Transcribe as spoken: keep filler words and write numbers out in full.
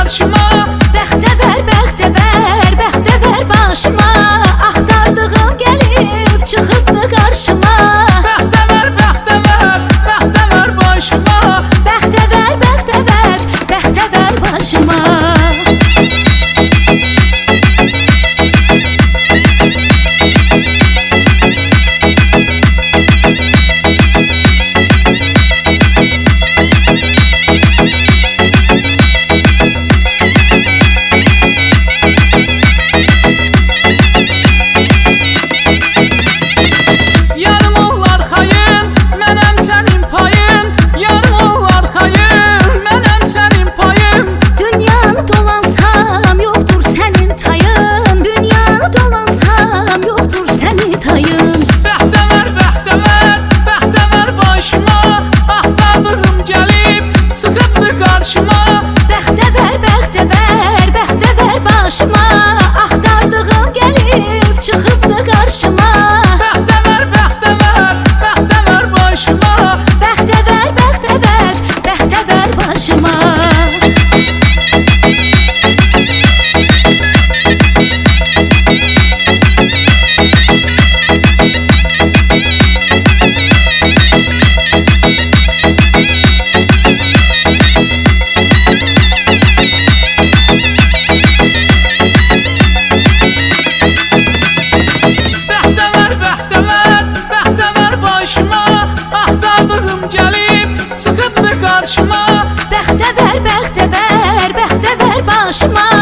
qarşıma. Bəxtəvər, bəxtəvər, bəxtəvər başıma. Axtardığım gəlib çıxıbdı qarşıma. Bəxtəvər, bəxtəvər, bəxtəvər başıma. Bəxtəvər, bəxtəvər, bəxtəvər başıma. Bəxtəvər, bəxtəvər, bəxtəvər başıma. Axtardığım gəlib çıxıbdı qarşıma. Bəxtəvər, bəxtəvər, bəxtəvər başıma. Bəxtəvər, bəxtəvər, bəxtəvər başıma. Çıxıbdı qarşıma. Bəxtəvər, bəxtəvər, bəxtəvər başıma.